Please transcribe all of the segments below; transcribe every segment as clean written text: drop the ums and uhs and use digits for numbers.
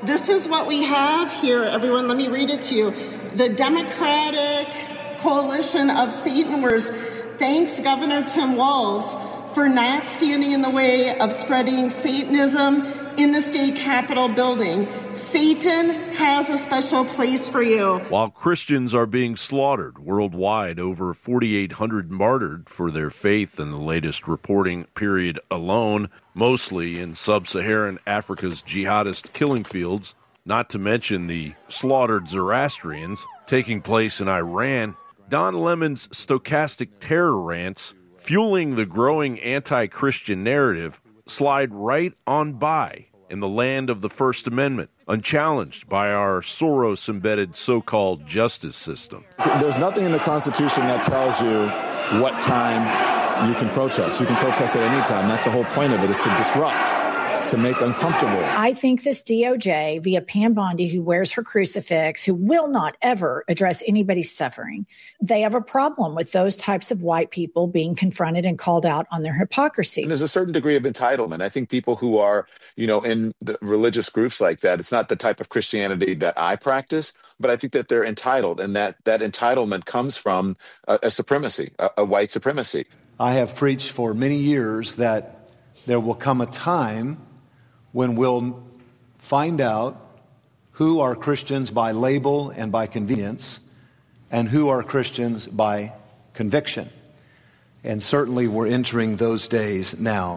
This is what we have here, everyone. Let me read it to you. The Democratic Coalition of Satanwers thanks Governor Tim Walz for not standing in the way of spreading Satanism in the state capitol building. Satan has a special place for you. While Christians are being slaughtered worldwide, over 4,800 martyred for their faith in the latest reporting period alone, mostly in sub-Saharan Africa's jihadist killing fields, not to mention the slaughtered Zoroastrians taking place in Iran. Don Lemon's stochastic terror rants, fueling the growing anti-Christian narrative, slide right on by in the land of the First Amendment, unchallenged by our Soros-embedded so-called justice system. There's nothing in the Constitution that tells you what time you can protest. You can protest at any time. That's the whole point of it, is to disrupt, to make uncomfortable. I think this DOJ, via Pam Bondi, who wears her crucifix, who will not ever address anybody's suffering, they have a problem with those types of white people being confronted and called out on their hypocrisy. And there's a certain degree of entitlement. I think people who are, in the religious groups like that, it's not the type of Christianity that I practice, but I think that they're entitled, and that entitlement comes from a supremacy, a white supremacy. I have preached for many years that there will come a time when we'll find out who are Christians by label and by convenience, and who are Christians by conviction. And certainly we're entering those days now.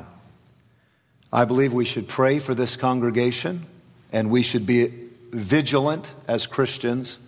I believe we should pray for this congregation, and we should be vigilant as Christians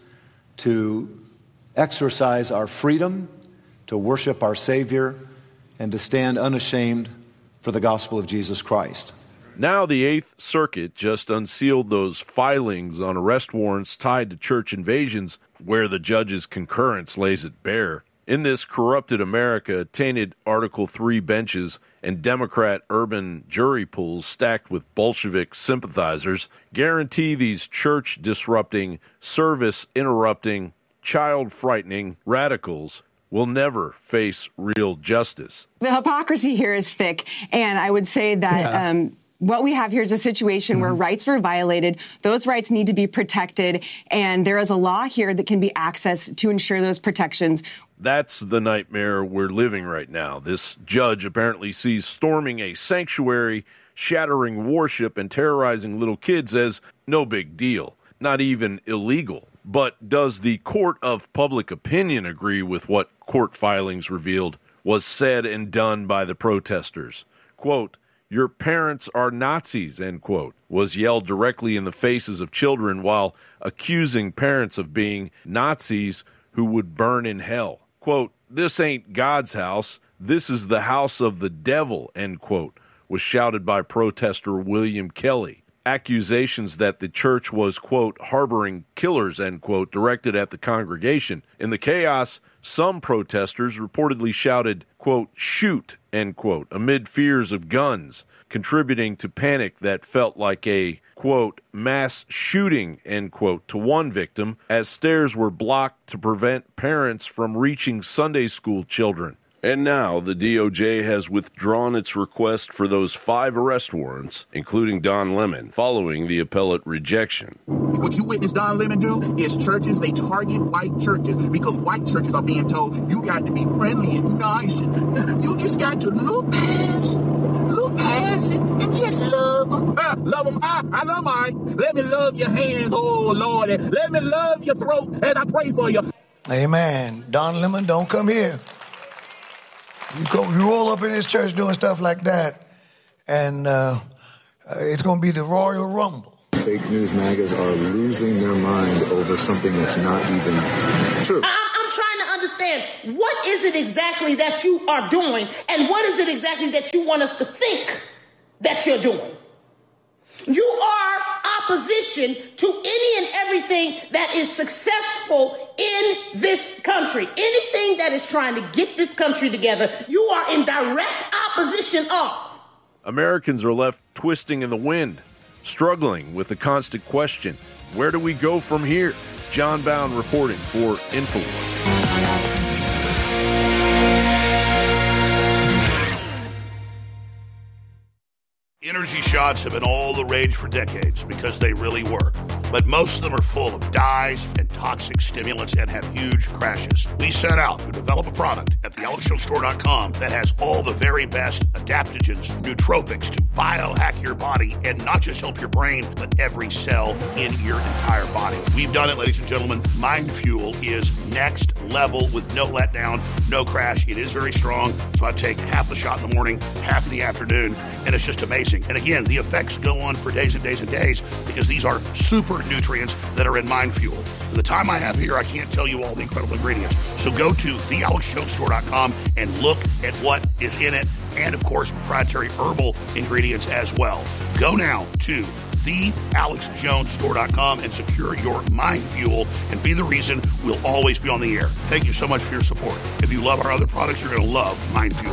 to exercise our freedom, to worship our Savior, and to stand unashamed for the gospel of Jesus Christ. Now the Eighth Circuit just unsealed those filings on arrest warrants tied to church invasions where the judge's concurrence lays it bare. In this corrupted America, tainted Article 3 benches and Democrat urban jury pools stacked with Bolshevik sympathizers guarantee these church-disrupting, service-interrupting, child-frightening radicals will never face real justice. The hypocrisy here is thick, and I would say that what we have here is a situation where rights were violated. Those rights need to be protected, and there is a law here that can be accessed to ensure those protections. That's the nightmare we're living right now. This judge apparently sees storming a sanctuary, shattering worship, and terrorizing little kids as no big deal, not even illegal. But does the court of public opinion agree with what court filings revealed was said and done by the protesters? Quote, "Your parents are Nazis," end quote, was yelled directly in the faces of children while accusing parents of being Nazis who would burn in hell. Quote, "This ain't God's house. This is the house of the devil," end quote, was shouted by protester William Kelly. Accusations that the church was, quote, "harboring killers," end quote, directed at the congregation. In the chaos, some protesters reportedly shouted, quote, "shoot," end quote, amid fears of guns, contributing to panic that felt like a, quote, "mass shooting," end quote, to one victim, as stairs were blocked to prevent parents from reaching Sunday school children. And now the DOJ has withdrawn its request for those 5 arrest warrants, including Don Lemon, following the appellate rejection. What you witnessed Don Lemon do is churches, they target white churches because white churches are being told you got to be friendly and nice. And you just got to look past it and just love them. Love them. I love mine. Let me love your hands, oh Lord. Let me love your throat as I pray for you. Amen. Don Lemon, don't come here. You roll up in this church doing stuff like that, and it's going to be the Royal Rumble. Fake news magas are losing their mind over something that's not even true. I'm trying to understand, what is it exactly that you are doing, and what is it exactly that you want us to think that you're doing? You are opposition to any and everything that is successful in this country. Anything that is trying to get this country together, you are in direct opposition of. Americans are left twisting in the wind, struggling with the constant question, where do we go from here? John Bound reporting for InfoWars. Energy shots have been all the rage for decades because they really work. But most of them are full of dyes and toxic stimulants and have huge crashes. We set out to develop a product at thealexjonestore.com that has all the very best adaptogens, nootropics to biohack your body and not just help your brain, but every cell in your entire body. We've done it, ladies and gentlemen. Mind Fuel is next level with no letdown, no crash. It is very strong, so I take half the shot in the morning, half in the afternoon, and it's just amazing. And again, the effects go on for days and days and days because these are super nutrients that are in Mind Fuel. In the time I have here, I can't tell you all the incredible ingredients. So go to thealexjonestore.com and look at what is in it, and of course, proprietary herbal ingredients as well. Go now to thealexjonestore.com and secure your Mind Fuel and be the reason we'll always be on the air. Thank you so much for your support. If you love our other products, you're going to love Mind Fuel.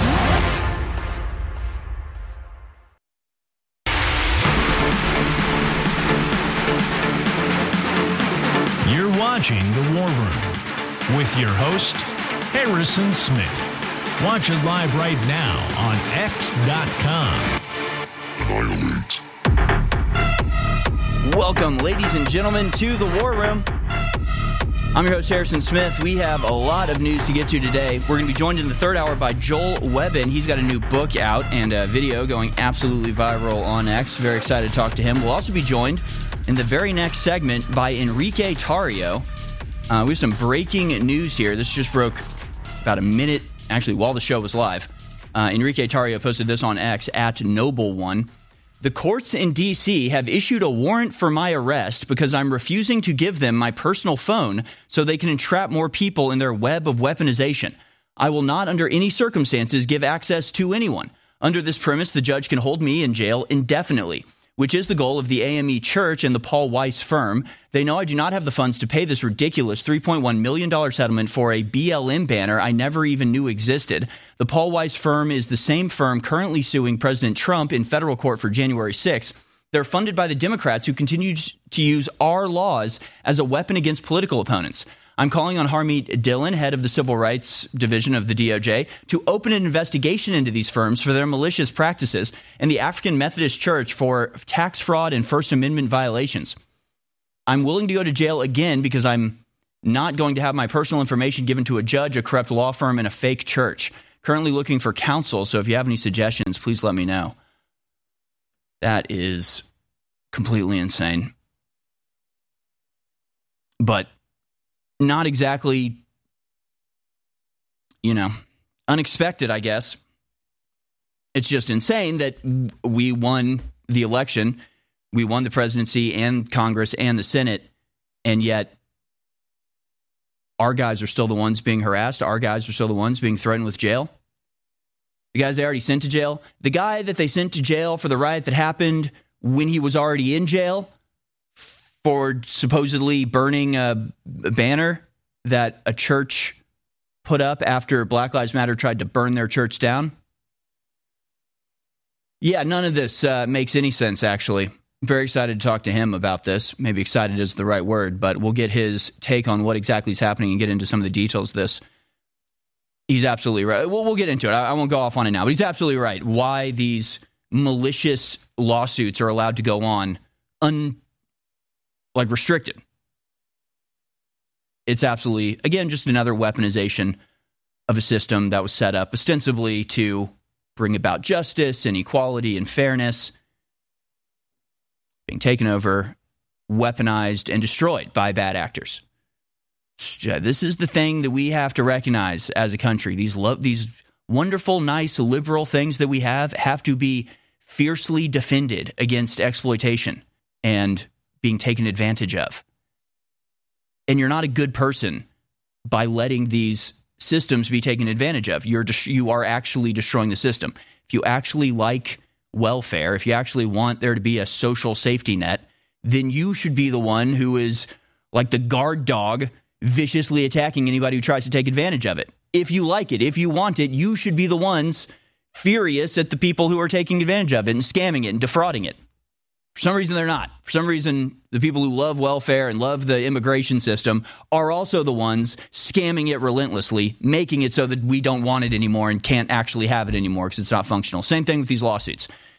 You're watching The War Room with your host, Harrison Smith. Watch it live right now on X.com. Annihilate. Welcome, ladies and gentlemen, to The War Room. I'm your host, Harrison Smith. We have a lot of news to get to today. We're going to be joined in the third hour by Joel Webbin. He's got a new book out and a video going absolutely viral on X. Very excited to talk to him. We'll also be joined in the very next segment by Enrique Tarrio. We have some breaking news here. This just broke about a minute, actually, while the show was live. Enrique Tarrio posted this on X at Noble1. The courts in D.C. have issued a warrant for my arrest because I'm refusing to give them my personal phone so they can entrap more people in their web of weaponization. I will not, under any circumstances, give access to anyone. Under this premise, the judge can hold me in jail indefinitely, which is the goal of the AME Church and the Paul Weiss firm. They know I do not have the funds to pay this ridiculous $3.1 million settlement for a BLM banner I never even knew existed. The Paul Weiss firm is the same firm currently suing President Trump in federal court for January 6th. They're funded by the Democrats who continue to use our laws as a weapon against political opponents. I'm calling on Harmeet Dillon, head of the Civil Rights Division of the DOJ, to open an investigation into these firms for their malicious practices and the African Methodist Church for tax fraud and First Amendment violations. I'm willing to go to jail again because I'm not going to have my personal information given to a judge, a corrupt law firm, and a fake church. Currently looking for counsel, so if you have any suggestions, please let me know. That is completely insane. But not exactly, unexpected, I guess. It's just insane that we won the election, we won the presidency and Congress and the Senate, and yet our guys are still the ones being harassed. Our guys are still the ones being threatened with jail. The guys they already sent to jail, the guy that they sent to jail for the riot that happened when he was already in jail, for supposedly burning a banner that a church put up after Black Lives Matter tried to burn their church down. Yeah, none of this makes any sense, actually. I'm very excited to talk to him about this. Maybe excited is the right word, but we'll get his take on what exactly is happening and get into some of the details of this. He's absolutely right. We'll get into it. I won't go off on it now, but he's absolutely right. Why these malicious lawsuits are allowed to go on restricted. It's absolutely, again, just another weaponization of a system that was set up ostensibly to bring about justice and equality and fairness, being taken over, weaponized, and destroyed by bad actors. This is the thing that we have to recognize as a country. These wonderful, nice, liberal things that we have to be fiercely defended against exploitation and being taken advantage of. And you're not a good person by letting these systems be taken advantage of. You are actually destroying the system. If you actually like welfare, if you actually want there to be a social safety net, then you should be the one who is like the guard dog viciously attacking anybody who tries to take advantage of it. If you like it, if you want it, you should be the ones furious at the people who are taking advantage of it and scamming it and defrauding it. For some reason, they're not. For some reason, the people who love welfare and love the immigration system are also the ones scamming it relentlessly, making it so that we don't want it anymore and can't actually have it anymore because it's not functional. Same thing with these lawsuits.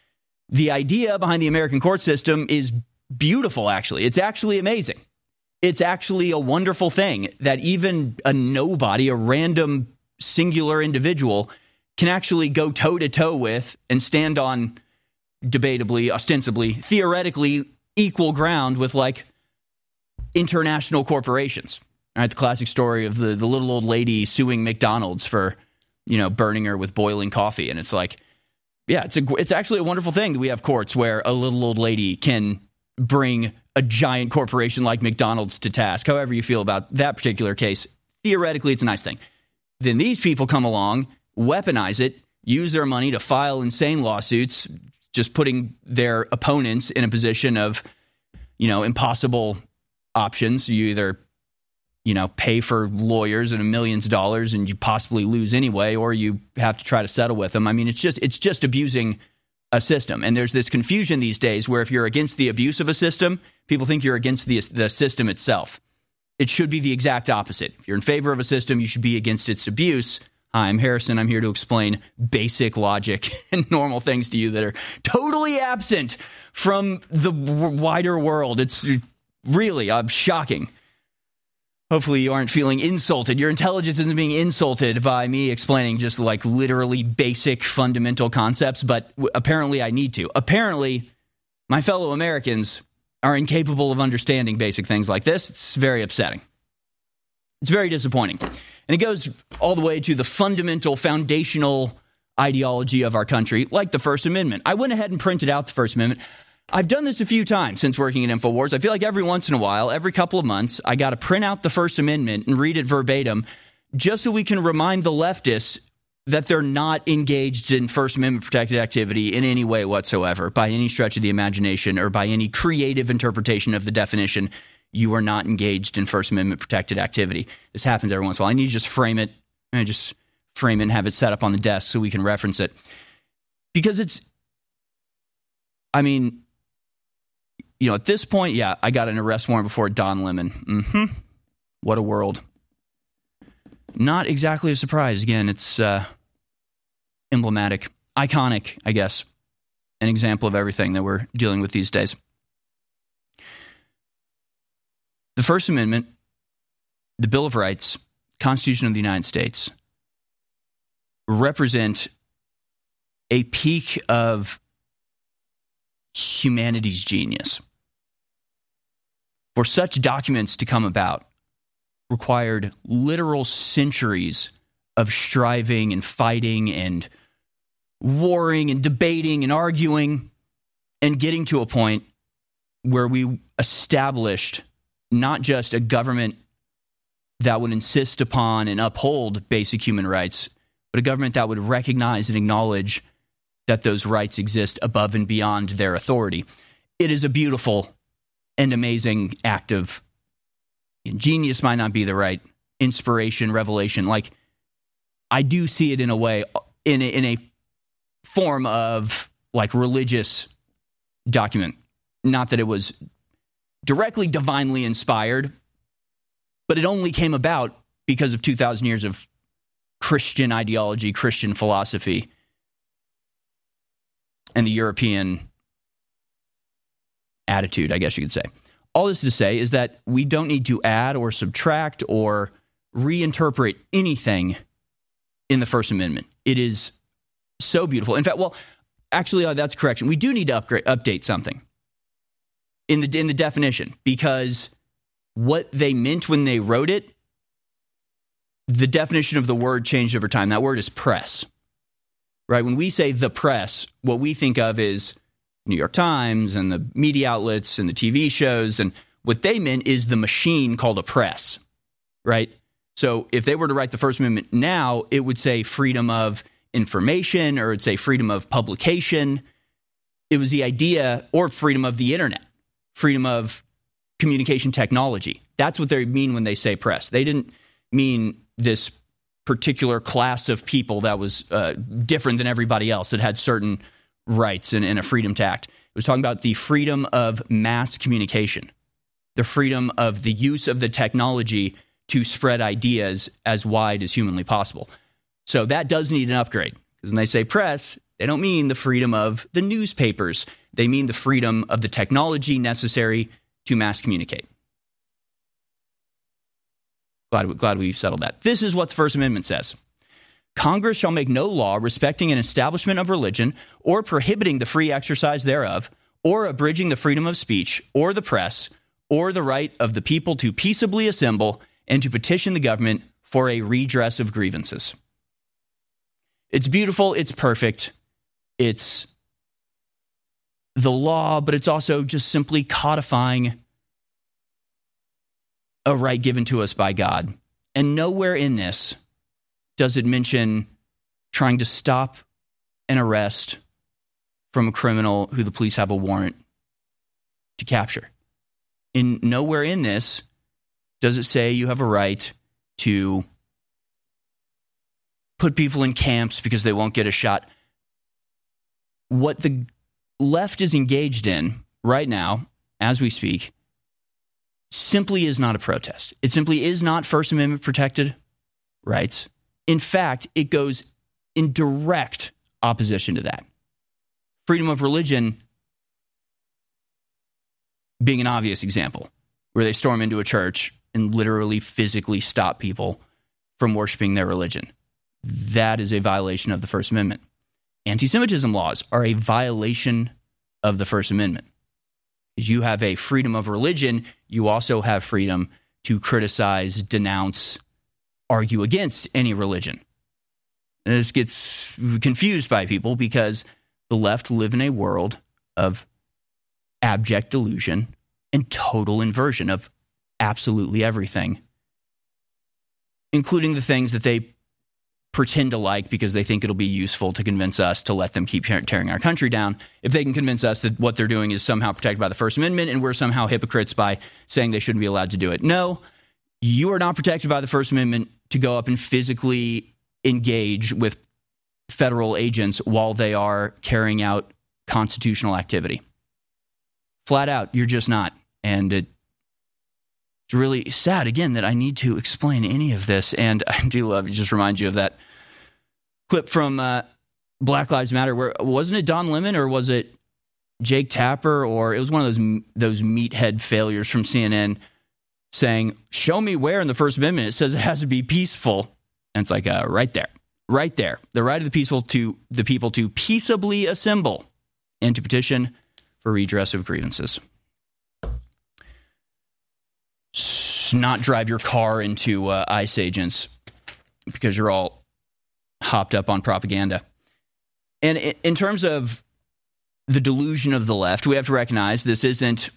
The idea behind the American court system is beautiful, actually. It's actually amazing. It's actually a wonderful thing that even a nobody, a random singular individual, can actually go toe-to-toe with and stand on debatably, ostensibly, theoretically equal ground with, like, international corporations. All right, the classic story of the little old lady suing McDonald's for, burning her with boiling coffee. And it's like, yeah, it's actually a wonderful thing that we have courts where a little old lady can bring a giant corporation like McDonald's to task. However you feel about that particular case, theoretically, it's a nice thing. Then these people come along, weaponize it, use their money to file insane lawsuits, just putting their opponents in a position of, impossible options. You either, pay for lawyers and millions of dollars and you possibly lose anyway, or you have to try to settle with them. I mean, it's just abusing a system. And there's this confusion these days where if you're against the abuse of a system, people think you're against the system itself. It should be the exact opposite. If you're in favor of a system, you should be against its abuse. Hi, I'm Harrison. I'm here to explain basic logic and normal things to you that are totally absent from the wider world. It's really shocking. Hopefully you aren't feeling insulted. Your intelligence isn't being insulted by me explaining just like literally basic fundamental concepts, but apparently I need to. Apparently, my fellow Americans are incapable of understanding basic things like this. It's very upsetting. It's very disappointing. And it goes all the way to the fundamental, foundational ideology of our country, like the First Amendment. I went ahead and printed out the First Amendment. I've done this a few times since working at InfoWars. I feel like every once in a while, every couple of months, I got to print out the First Amendment and read it verbatim just so we can remind the leftists that they're not engaged in First Amendment protected activity in any way whatsoever, by any stretch of the imagination or by any creative interpretation of the definition. You are not engaged in First Amendment protected activity. This happens every once in a while. I need to just frame it and have it set up on the desk so we can reference it. Because at this point, yeah, I got an arrest warrant before Don Lemon. What a world. Not exactly a surprise. Again, it's emblematic, iconic, I guess, an example of everything that we're dealing with these days. The First Amendment, the Bill of Rights, Constitution of the United States represent a peak of humanity's genius. For such documents to come about required literal centuries of striving and fighting and warring and debating and arguing and getting to a point where we established not just a government that would insist upon and uphold basic human rights, but a government that would recognize and acknowledge that those rights exist above and beyond their authority. It is a beautiful and amazing act of genius, might not be the right inspiration, revelation. Like, I do see it in a way, in a form of like religious document. Not that it was directly divinely inspired, but it only came about because of 2,000 years of Christian ideology, Christian philosophy, and the European attitude, I guess you could say. All this to say is that we don't need to add or subtract or reinterpret anything in the First Amendment. It is so beautiful. In fact, actually, that's a correction. We do need to update something in the definition, because what they meant when they wrote it, the definition of the word changed over time. That word is press. Right? When we say the press, what we think of is New York Times and the media outlets and the TV shows, and what they meant is the machine called a press, right? So if they were to write the First Amendment now, it would say freedom of information, or it'd say freedom of publication. It was the idea, or freedom of the internet, freedom of communication technology. That's what they mean when they say press. They didn't mean this particular class of people that was different than everybody else, that had certain rights and a freedom to act. It was talking about the freedom of mass communication, the freedom of the use of the technology to spread ideas as wide as humanly possible. So that does need an upgrade, because when they say press, They don't mean the freedom of the newspapers. They mean the freedom of the technology necessary to mass communicate. Glad we've settled that. This is what the First Amendment says. Congress shall make no law respecting an establishment of religion or prohibiting the free exercise thereof or abridging the freedom of speech or the press or the right of the people to peaceably assemble and to petition the government for a redress of grievances. It's beautiful. It's perfect. It's the law, but it's also just simply codifying a right given to us by God. And nowhere in this does it mention trying to stop an arrest from a criminal who the police have a warrant to capture. And nowhere in this does it say you have a right to put people in camps because they won't get a shot. What the left is engaged in right now, as we speak, simply is not a protest. It simply is not First Amendment protected rights. In fact, it goes in direct opposition to that. Freedom of religion being an obvious example, where they storm into a church and literally physically stop people from worshiping their religion. That is a violation of the First Amendment. Anti-Semitism laws are a violation of the First Amendment. Because you have a freedom of religion, you also have freedom to criticize, denounce, argue against any religion. And this gets confused by people because the left live in a world of abject delusion and total inversion of absolutely everything, including the things that they pretend to like because they think it'll be useful to convince us to let them keep tearing our country down. If they can convince us that what they're doing is somehow protected by the First Amendment and we're somehow hypocrites by saying they shouldn't be allowed to do it. No, you are not protected by the First Amendment to go up and physically engage with federal agents while they are carrying out constitutional activity. Flat out, you're just not. And it's really sad, again, that I need to explain any of this. And I do love to just remind you of that clip from Black Lives Matter, where wasn't it Don Lemon or was it Jake Tapper, or it was one of those meathead failures from CNN saying, show me where in the First Amendment it says it has to be peaceful. And it's like, right there. The right of the people to peaceably assemble and to petition for redress of grievances. Not drive your car into ICE agents because you're all hopped up on propaganda. And in terms of the delusion of the left, we have to recognize this isn't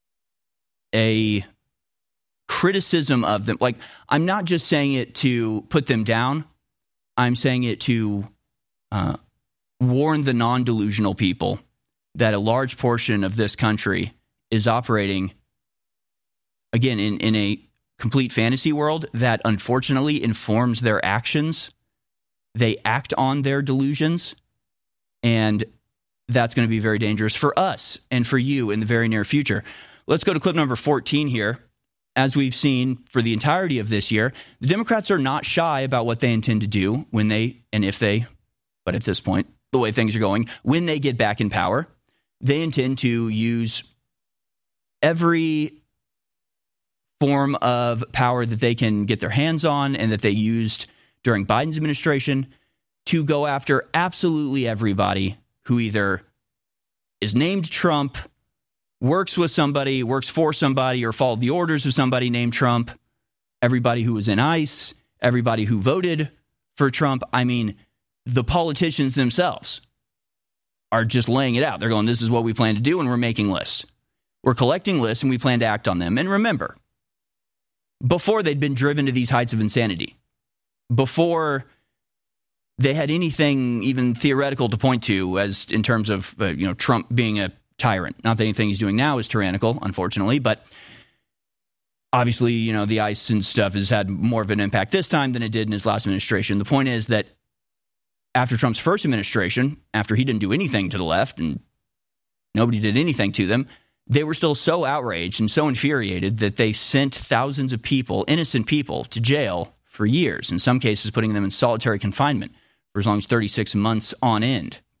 a criticism of them. Like, I'm not just saying it to put them down. I'm saying it to warn the non-delusional people that a large portion of this country is operating, again, in a complete fantasy world that unfortunately informs their actions. They act on their delusions, and that's going to be very dangerous for us and for you in the very near future. Let's go to clip number 14 here. As we've seen for the entirety of this year, the Democrats are not shy about what they intend to do when they, and if they, but at this point, the way things are going, when they get back in power, they intend to use every form of power that they can get their hands on and that they used during Biden's administration to go after absolutely everybody who either is named Trump, works with somebody, works for somebody, or followed the orders of somebody named Trump, everybody who was in ICE, everybody who voted for Trump. I mean, the politicians themselves are just laying it out. They're going, this is what we plan to do, and we're making lists. We're collecting lists, and we plan to act on them. And remember, before they'd been driven to these heights of insanity, before they had anything even theoretical to point to as in terms of Trump being a tyrant. Not that anything he's doing now is tyrannical, unfortunately, but obviously, the ICE and stuff has had more of an impact this time than it did in his last administration. The point is that after Trump's first administration, after he didn't do anything to the left and nobody did anything to them, they were still so outraged and so infuriated that they sent thousands of people, innocent people, to jail for years, in some cases putting them in solitary confinement for as long as 36 months on end,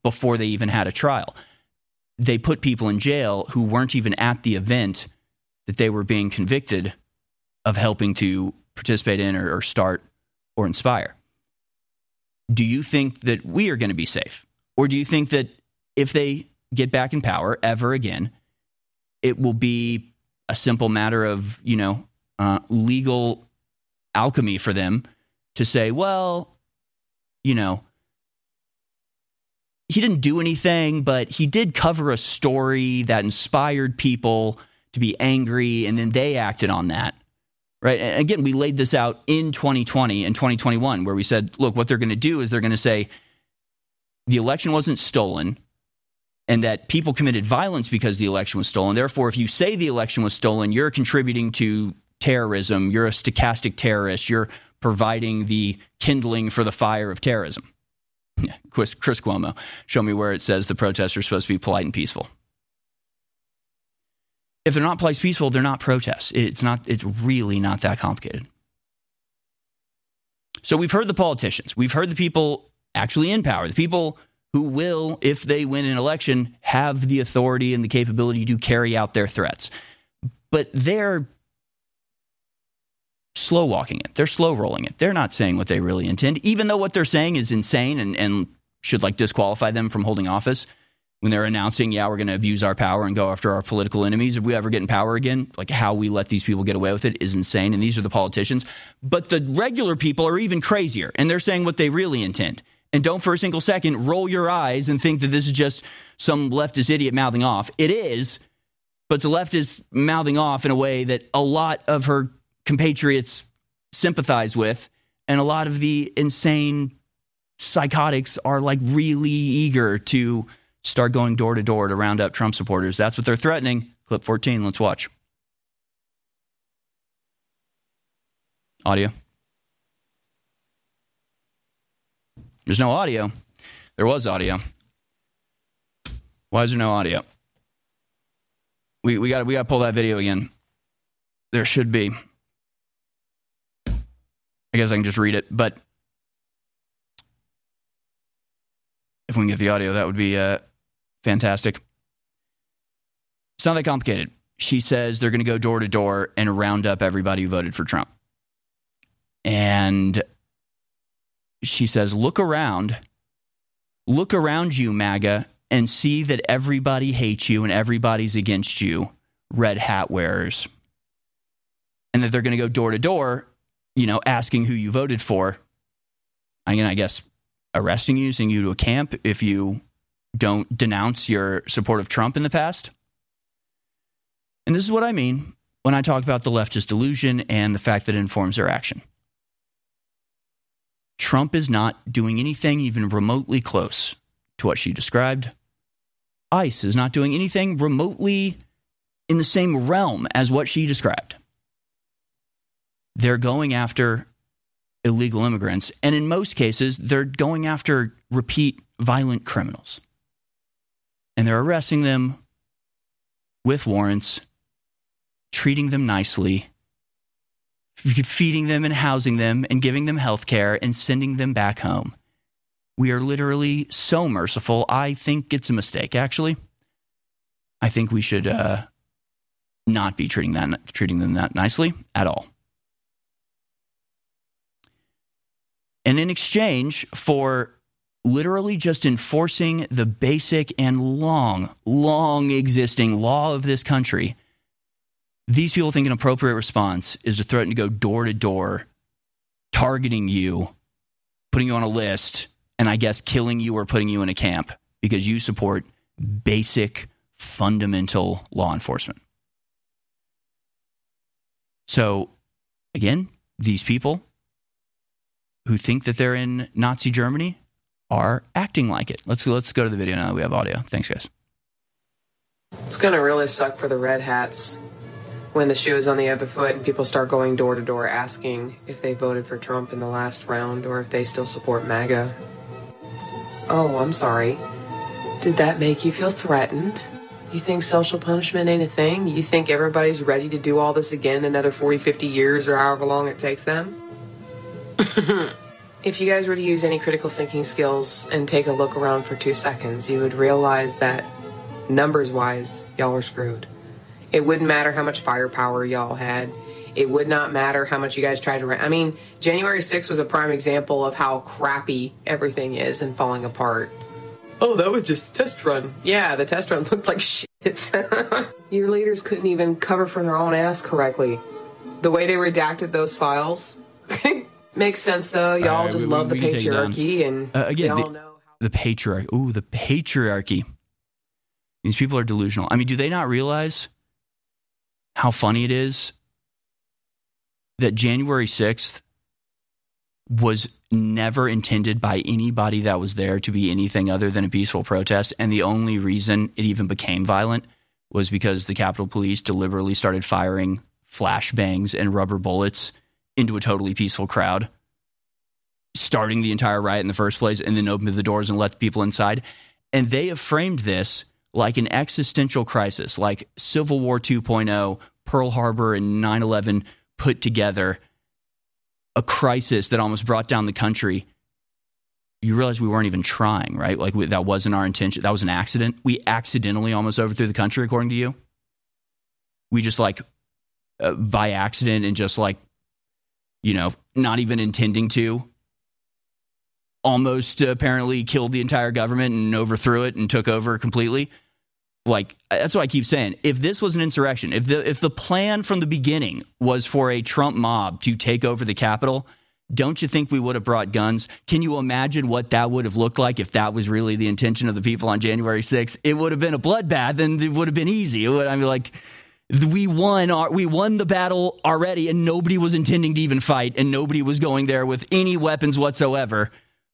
before they even had a trial. They put people in jail who weren't even at the event that they were being convicted of helping to participate in or start or inspire. Do you think that we are going to be safe? Or do you think that if they get back in power ever again, it will be a simple matter of, legal alchemy for them to say, well, he didn't do anything, but he did cover a story that inspired people to be angry, and then they acted on that, right? And again, we laid this out in 2020 and 2021, where we said, look, what they're going to do is they're going to say the election wasn't stolen and that people committed violence because the election was stolen. Therefore, if you say the election was stolen, you're contributing to terrorism. You're a stochastic terrorist. You're providing the kindling for the fire of terrorism. Yeah, Chris Cuomo, show me where it says the protests are supposed to be polite and peaceful. If they're not polite and peaceful, they're not protests. It's really not that complicated. So we've heard the politicians. We've heard the people actually in power, the people who will, if they win an election, have the authority and the capability to carry out their threats. But they're slow walking it. They're slow rolling it. They're not saying what they really intend, even though what they're saying is insane and should disqualify them from holding office. When they're announcing, we're going to abuse our power and go after our political enemies if we ever get in power again, how we let these people get away with it is insane. And these are the politicians. But the regular people are even crazier, and they're saying what they really intend. And don't for a single second roll your eyes and think that this is just some leftist idiot mouthing off. It is, but the left is mouthing off in a way that a lot of her compatriots sympathize with, and a lot of the insane psychotics are really eager to start going door to door to round up Trump supporters. That's what they're threatening. Clip 14, let's watch. Audio. There's no audio. There was audio. Why is there no audio? We got to pull that video again. There should be. I guess I can just read it, but if we can get the audio, that would be fantastic. It's not that complicated. She says they're going to go door to door and round up everybody who voted for Trump. And she says, look around you, MAGA, and see that everybody hates you and everybody's against you, red hat wearers. And that they're going to go door to door, asking who you voted for. I guess arresting you, sending you to a camp if you don't denounce your support of Trump in the past. And this is what I mean when I talk about the leftist delusion and the fact that it informs their action. Trump is not doing anything even remotely close to what she described. ICE is not doing anything remotely in the same realm as what she described. They're going after illegal immigrants, and in most cases, they're going after repeat violent criminals. And they're arresting them with warrants, treating them nicely, feeding them and housing them and giving them health care and sending them back home. We are literally so merciful. I think it's a mistake, actually. I think we should not be treating them that nicely at all. And in exchange for literally just enforcing the basic and long existing law of this country, these people think an appropriate response is to threaten to go door to door, targeting you, putting you on a list, and I guess killing you or putting you in a camp because you support basic, fundamental law enforcement. So, again, these people who think that they're in Nazi Germany are acting like it. Let's go to the video now that we have audio. Thanks, guys. It's going to really suck for the red hats when the shoe is on the other foot and people start going door to door asking if they voted for Trump in the last round or if they still support MAGA. Oh, I'm sorry. Did that make you feel threatened? You think social punishment ain't a thing? You think everybody's ready to do all this again another 40, 50 years or however long it takes them? If you guys were to use any critical thinking skills and take a look around for 2 seconds, you would realize that numbers-wise, y'all are screwed. It wouldn't matter how much firepower y'all had. It would not matter how much you guys tried to run. I mean, January 6th was a prime example of how crappy everything is and falling apart. Oh, that was just a test run. Yeah, the test run looked like shit. Your leaders couldn't even cover for their own ass correctly. The way they redacted those files makes sense, though. Y'all just love the patriarchy, and again, y'all know the patriarchy. Ooh, the patriarchy. These people are delusional. I mean, do they not realize how funny it is that January 6th was never intended by anybody that was there to be anything other than a peaceful protest, and the only reason it even became violent was because the Capitol Police deliberately started firing flashbangs and rubber bullets into a totally peaceful crowd, starting the entire riot in the first place, and then opened the doors and let the people inside. And they have framed this like an existential crisis, like Civil War 2.0, Pearl Harbor, and 9/11 put together, a crisis that almost brought down the country. You realize we weren't even trying, right? Like that wasn't our intention. That was an accident. We accidentally almost overthrew the country, according to you. We just by accident and just not even intending to, almost apparently killed the entire government and overthrew it and took over completely. That's what I keep saying. If this was an insurrection, if the plan from the beginning was for a Trump mob to take over the Capitol, don't you think we would have brought guns? Can you imagine what that would have looked like if that was really the intention of the people on January 6th? It would have been a bloodbath, and it would have been easy. We won the battle already, and nobody was intending to even fight, and nobody was going there with any weapons whatsoever.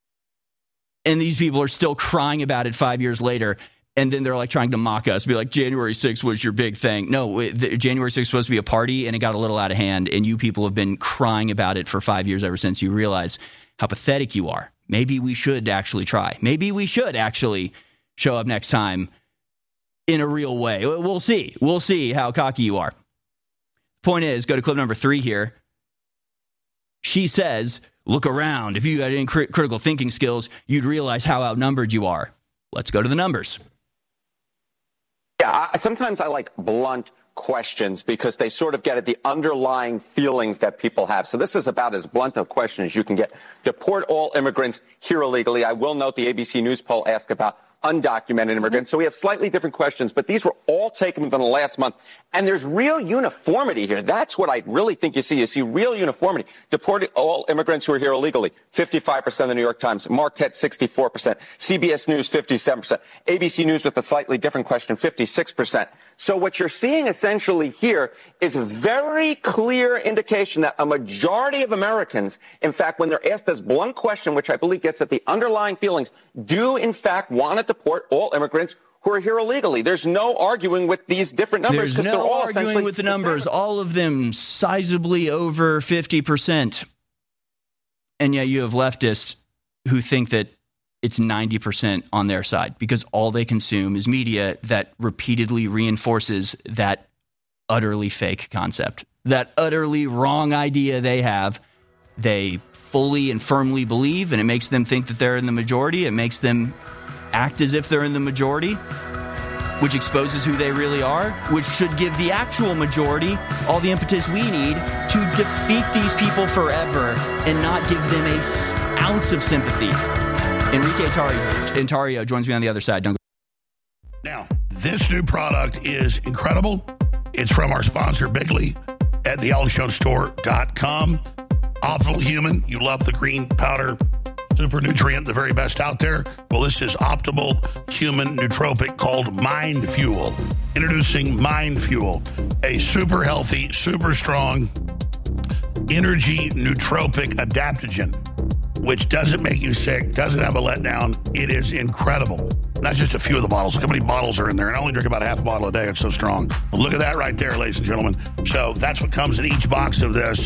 And these people are still crying about it 5 years later. And then they're trying to mock us, be like, January 6th was your big thing. No, January 6th was supposed to be a party, and it got a little out of hand. And you people have been crying about it for 5 years ever since you realize how pathetic you are. Maybe we should actually try. Maybe we should actually show up next time in a real way. We'll see. We'll see how cocky you are. Point is, go to clip number 3 here. She says, look around. If you got any critical thinking skills, you'd realize how outnumbered you are. Let's go to the numbers. Yeah, sometimes I like blunt questions because they sort of get at the underlying feelings that people have. So this is about as blunt a question as you can get. Deport all immigrants here illegally. I will note the ABC News poll asked about undocumented immigrants. So we have slightly different questions, but these were all taken within the last month. And there's real uniformity here. That's what I really think you see. You see real uniformity. Deport all immigrants who are here illegally. 55% of the New York Times. Marquette, 64%. CBS News, 57%. ABC News with a slightly different question, 56%. So what you're seeing essentially here is a very clear indication that a majority of Americans, in fact, when they're asked this blunt question, which I believe gets at the underlying feelings, do in fact want to deport all immigrants who are here illegally. There's no arguing with these different numbers because they're all essentially arguing with the numbers. All of them sizably over 50%. And yet you have leftists who think that it's 90% on their side because all they consume is media that repeatedly reinforces that utterly fake concept, that utterly wrong idea they have. They fully and firmly believe, and it makes them think that they're in the majority. It makes them act as if they're in the majority, which exposes who they really are, which should give the actual majority all the impetus we need to defeat these people forever and not give them an ounce of sympathy. Enrique Tarrio joins me on the other side. Don't go. Now, this new product is incredible. It's from our sponsor, Bigley, at thealexjonesstore.com. Optimal Human. You love the green powder, super nutrient, the very best out there. Well, this is Optimal Human Nootropic called Mind Fuel. Introducing Mind Fuel, a super healthy, super strong energy nootropic adaptogen, which doesn't make you sick, doesn't have a letdown. It is incredible. Not just a few of the bottles. Look how many bottles are in there. And I only drink about half a bottle a day. It's so strong. Look at that right there, ladies and gentlemen. So that's what comes in each box of this.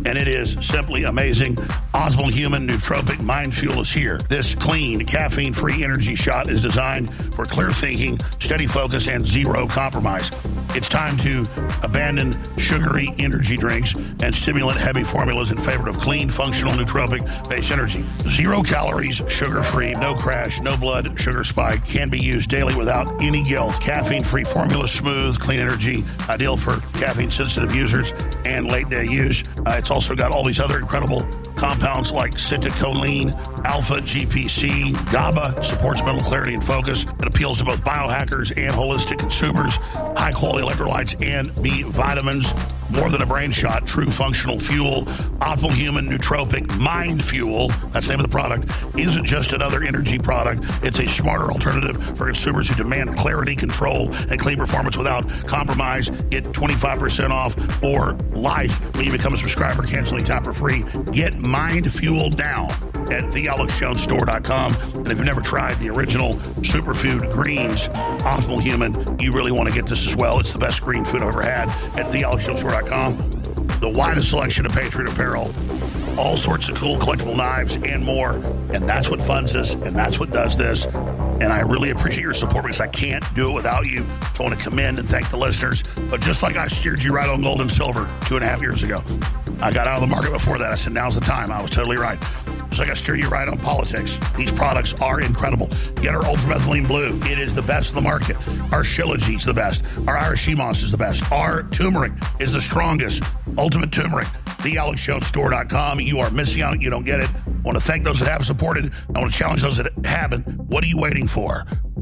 and it is simply amazing. Osmol Human Nootropic Mind Fuel is here. This clean, caffeine-free energy shot is designed for clear thinking, steady focus, and zero compromise. It's time to abandon sugary energy drinks and stimulant-heavy formulas in favor of clean, functional, nootropic-based energy. 0 calories, sugar-free, no crash, no blood sugar spike, can be used daily without any guilt. Caffeine-free formula, smooth, clean energy, ideal for caffeine-sensitive users and late-day use. It's also got all these other incredible compounds like citicoline, alpha GPC, GABA, supports mental clarity and focus. It appeals to both biohackers and holistic consumers. High-quality electrolytes and B vitamins. More than a brain shot, true functional fuel. Osmol Human Nootropic Mind Fuel, that's the name of the product, isn't just another energy product. It's a smarter alternative for consumers who demand clarity, control, and clean performance without compromise. Get 25% off for life when you become a subscriber. Cancel anytime for free. Get Mind Fuel now at thealexjonesstore.com. And if you've never tried the original superfood greens, Osmol Human, you really want to get this as well. It's the best green food I've ever had at thealexjonesstore.com. The widest selection of Patriot apparel, all sorts of cool collectible knives and more. And that's what funds us, and that's what does this. And I really appreciate your support because I can't do it without you. So I want to commend and thank the listeners. But just like I steered you right on gold and silver 2.5 years ago, I got out of the market before that. I said, now's the time. I was totally right. So I got to steer you right on politics. These products are incredible. Get our ultramethylene blue. It is the best in the market. Our Shilajit is the best. Our Irish sea moss is the best. Our turmeric is the strongest. Ultimate turmeric. TheAlexJonesStore.com. You are missing out. You don't get it. I want to thank those that have supported. I want to challenge those that haven't. What are you waiting for?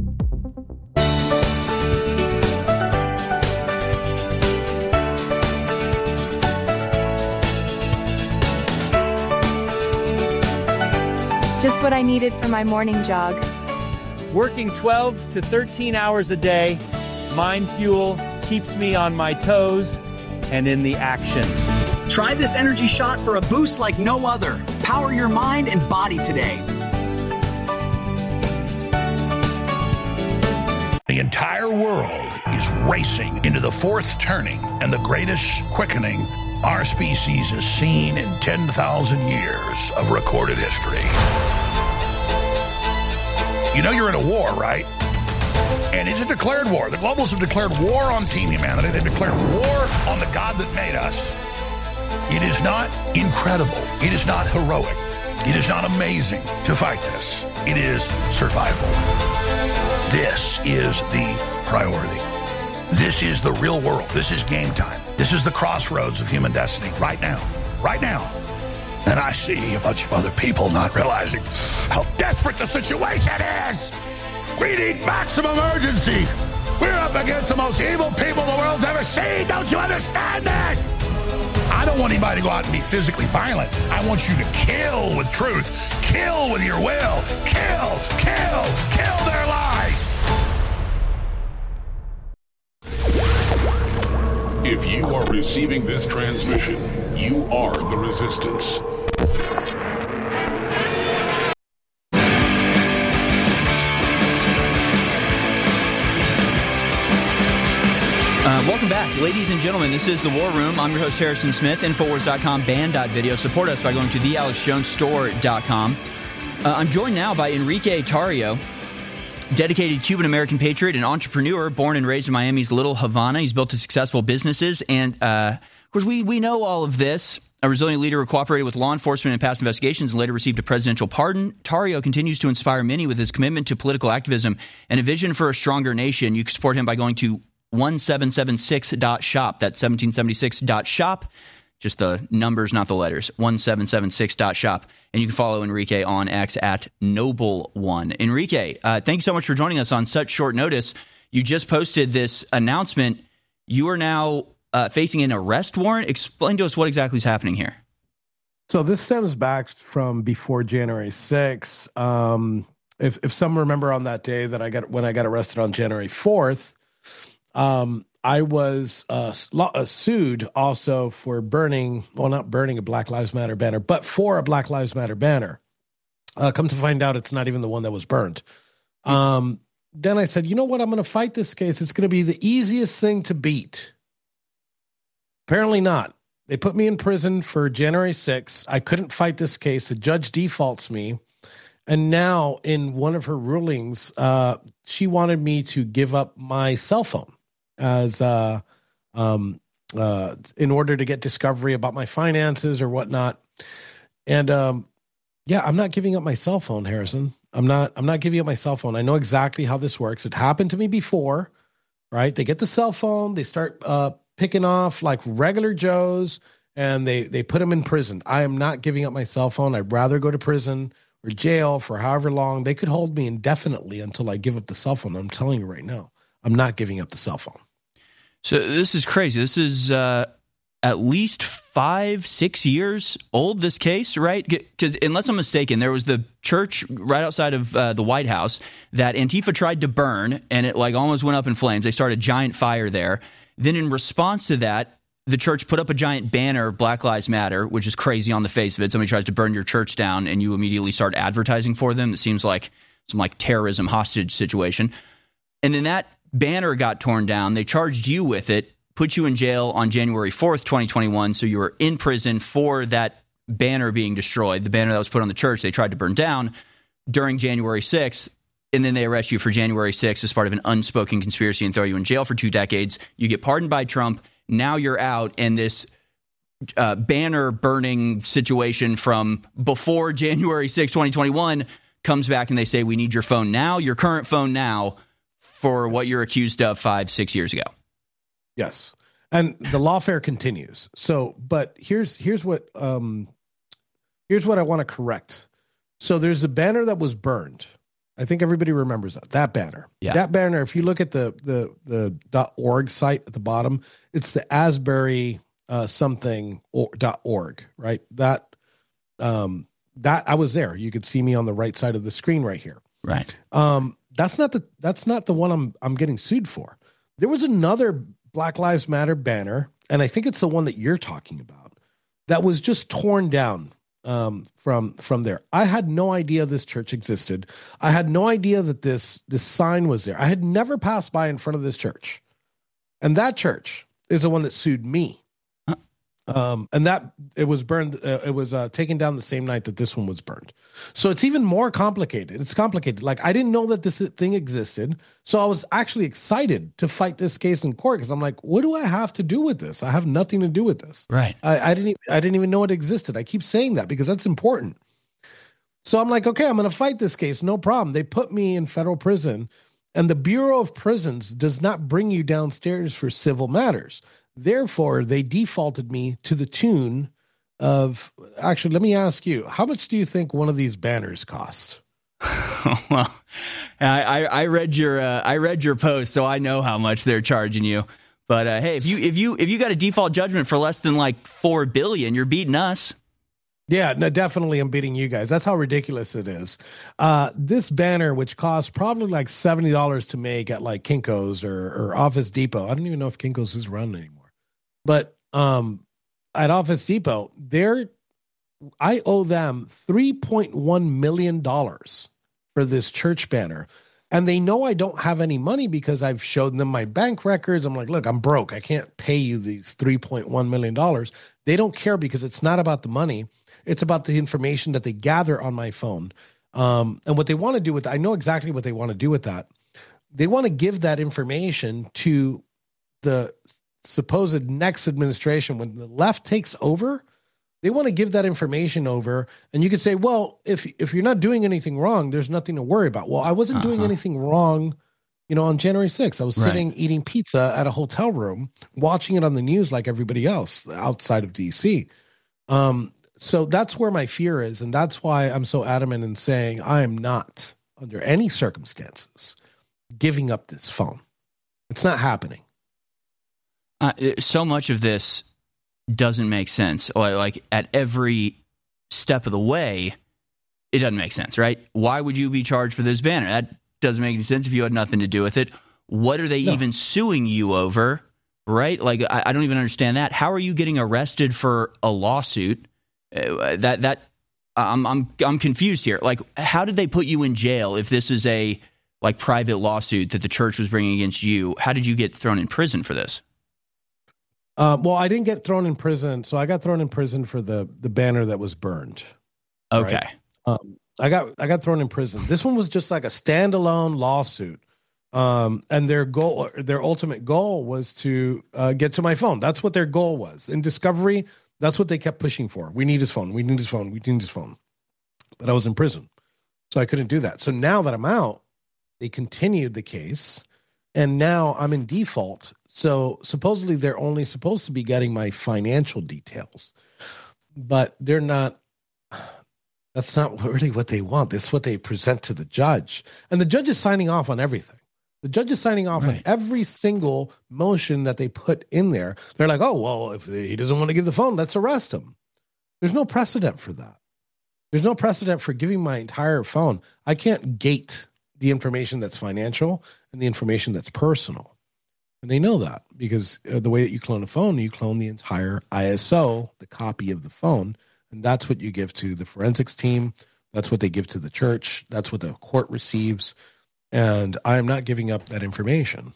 Just what I needed for my morning jog. Working 12 to 13 hours a day, Mind Fuel keeps me on my toes and in the action. Try this energy shot for a boost like no other. Power your mind and body today. The entire world is racing into the fourth turning and the greatest quickening our species has seen in 10,000 years of recorded history. You know you're in a war, right? And it's a declared war. The globalists have declared war on Team Humanity. They've declared war on the God that made us. It is not incredible. It is not heroic. It is not amazing to fight this. It is survival. This is the priority. This is the real world. This is game time. This is the crossroads of human destiny right now. Right now. And I see a bunch of other people not realizing how desperate the situation is. We need maximum urgency. We're up against the most evil people the world's ever seen. Don't you understand that? I don't want anybody to go out and be physically violent. I want you to kill with truth. Kill with your will. Kill their lies. If you are receiving this transmission, you are the resistance. Welcome back, ladies and gentlemen. This is The War Room. I'm your host, Harrison Smith. Infowars.com, band.video. Support us by going to thealexjonesstore.com. I'm joined now by Enrique Tarrio, dedicated Cuban-American patriot and entrepreneur, born and raised in Miami's Little Havana. He's built successful businesses. And, of course, we know all of this. A resilient leader who cooperated with law enforcement in past investigations and later received a presidential pardon. Tarrio continues to inspire many with his commitment to political activism and a vision for a stronger nation. You can support him by going to 1776.shop. That's 1776.shop. Just the numbers, not the letters. 1776.shop. And you can follow Enrique on X at Noble1. Enrique, thank you so much for joining us on such short notice. You just posted this announcement. You are now facing an arrest warrant. Explain to us what exactly is happening here. So this stems back from before January 6th. If some remember on that day that when I got arrested on January 4th, I was sued also for not burning a Black Lives Matter banner, but for a Black Lives Matter banner. Come to find out, it's not even the one that was burned. Then I said, you know what? I'm going to fight this case. It's going to be the easiest thing to beat. Apparently not. They put me in prison for January 6th. I couldn't fight this case. The judge defaults me. And now in one of her rulings, she wanted me to give up my cell phone as in order to get discovery about my finances or whatnot. And I'm not giving up my cell phone, Harrison. I'm not giving up my cell phone. I know exactly how this works. It happened to me before, right? They get the cell phone, they start picking off like regular Joes, and they put them in prison. I am not giving up my cell phone. I'd rather go to prison or jail for however long. They could hold me indefinitely until I give up the cell phone. I'm telling you right now, I'm not giving up the cell phone. So this is crazy. This is at least 5-6 years old, this case, right? Because unless I'm mistaken, there was the church right outside of the White House that Antifa tried to burn, and it like almost went up in flames. They started a giant fire there. Then in response to that, the church put up a giant banner, Black Lives Matter, which is crazy on the face of it. Somebody tries to burn your church down, and you immediately start advertising for them. It seems like some like terrorism hostage situation. And then that banner got torn down. They charged you with it, put you in jail on January 4th, 2021. So you were in prison for that banner being destroyed. The banner that was put on the church, they tried to burn down during January 6th. And then they arrest you for January 6th as part of an unspoken conspiracy and throw you in jail for 2 decades. You get pardoned by Trump. Now you're out, and this banner burning situation from before January 6, 2021 comes back, and they say, we need your phone now, your current phone now, for what you're accused of 5-6 years ago. Yes. And the lawfare continues. So, but here's what I want to correct. So there's a banner that was burned. I think everybody remembers that banner. Yeah. That banner, if you look at the .org site at the bottom, it's the Asbury .org, right? That I was there. You could see me on the right side of the screen right here. Right. That's not the one I'm getting sued for. There was another Black Lives Matter banner, and I think it's the one that you're talking about, that was just torn down from there. I had no idea this church existed. I had no idea that this sign was there. I had never passed by in front of this church. And that church is the one that sued me. And that it was burned. It was taken down the same night that this one was burned. So it's even more complicated. It's complicated. Like, I didn't know that this thing existed. So I was actually excited to fight this case in court because I'm like, what do I have to do with this? I have nothing to do with this. Right. I didn't even know it existed. I keep saying that because that's important. So I'm like, okay, I'm going to fight this case. No problem. They put me in federal prison, and the Bureau of Prisons does not bring you downstairs for civil matters. Therefore, they defaulted me to the tune of, actually, let me ask you, how much do you think one of these banners cost? Well, I read your post, so I know how much they're charging you. But hey, if you got a default judgment for less than like $4 billion, you're beating us. Yeah, no, definitely I'm beating you guys. That's how ridiculous it is. This banner, which costs probably like $70 to make at like Kinko's or Office Depot. I don't even know if Kinko's is around anymore. But at Office Depot, I owe them $3.1 million for this church banner. And they know I don't have any money because I've showed them my bank records. I'm like, look, I'm broke. I can't pay you these $3.1 million. They don't care because it's not about the money. It's about the information that they gather on my phone. And what they want to do with that, I know exactly what they want to do with that. They want to give that information to the supposed next administration. When the left takes over, they want to give that information over. And you could say, well, if you're not doing anything wrong, there's nothing to worry about. Well, I wasn't doing anything wrong, on January 6th. I was sitting eating pizza at a hotel room, watching it on the news like everybody else outside of DC. So that's where my fear is. And that's why I'm so adamant in saying I am not, under any circumstances, giving up this phone. It's not happening. So much of this doesn't make sense. Like at every step of the way, it doesn't make sense, right? Why would you be charged for this banner? That doesn't make any sense if you had nothing to do with it. What are they even suing you over, right? Like, I don't even understand that. How are you getting arrested for a lawsuit? I'm confused here. Like, how did they put you in jail if this is a private lawsuit that the church was bringing against you? How did you get thrown in prison for this? Well, I didn't get thrown in prison. So I got thrown in prison for the banner that was burned. Okay. Right? I got thrown in prison. This one was just like a standalone lawsuit. And their ultimate goal was to get to my phone. That's what their goal was. In discovery, that's what they kept pushing for. We need his phone. We need his phone. We need his phone. But I was in prison, so I couldn't do that. So now that I'm out, they continued the case, and now I'm in default. So supposedly they're only supposed to be getting my financial details, but they're not. That's not really what they want. That's what they present to the judge, and the judge is signing off on everything. The judge is signing off on every single motion that they put in there. They're like, oh, well, if he doesn't want to give the phone, let's arrest him. There's no precedent for that. There's no precedent for giving my entire phone. I can't gate the information that's financial and the information that's personal. And they know that because the way that you clone a phone, you clone the entire ISO, the copy of the phone. And that's what you give to the forensics team. That's what they give to the church. That's what the court receives. And I'm not giving up that information.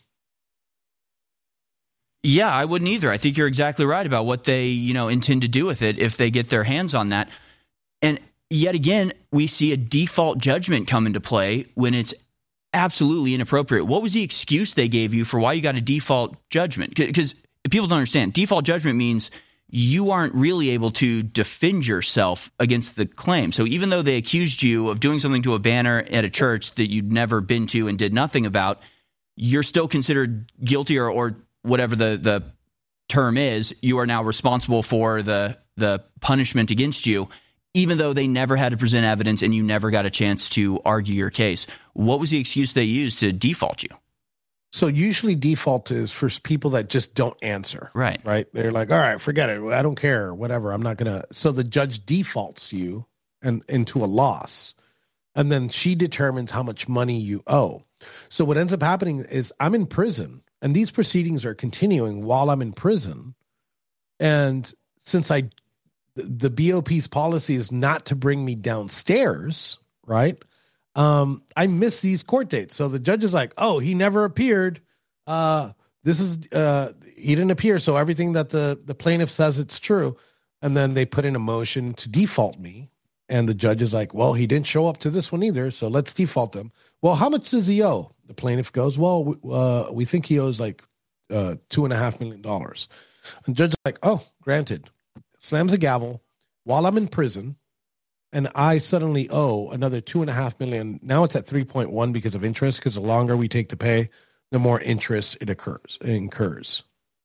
Yeah, I wouldn't either. I think you're exactly right about what they, intend to do with it if they get their hands on that. And yet again, we see a default judgment come into play when it's absolutely inappropriate. What was the excuse they gave you for why you got a default judgment? Because people don't understand. Default judgment means you aren't really able to defend yourself against the claim. So even though they accused you of doing something to a banner at a church that you'd never been to and did nothing about, you're still considered guilty or whatever the term is. You are now responsible for the punishment against you, even though they never had to present evidence and you never got a chance to argue your case. What was the excuse they used to default you? So usually default is for people that just don't answer. Right. They're like, all right, forget it. I don't care, whatever. I'm not going to. So the judge defaults you into a loss. And then she determines how much money you owe. So what ends up happening is I'm in prison and these proceedings are continuing while I'm in prison. And since the BOP's policy is not to bring me downstairs, right? I miss these court dates. So the judge is like, oh, he never appeared. He didn't appear. So everything that the plaintiff says, it's true. And then they put in a motion to default me. And the judge is like, well, he didn't show up to this one either. So let's default him. Well, how much does he owe? The plaintiff goes, well, we think he owes like $2.5 million. And the judge is like, oh, granted. Slams the gavel while I'm in prison. And I suddenly owe another $2.5 million. Now it's at 3.1 because of interest. Because the longer we take to pay, the more interest it incurs.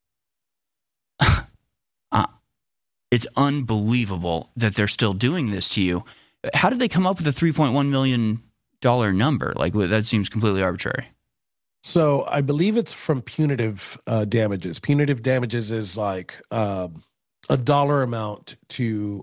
It's unbelievable that they're still doing this to you. How did they come up with a $3.1 million number? Like, that seems completely arbitrary. So I believe it's from punitive damages. Punitive damages is like a dollar amount to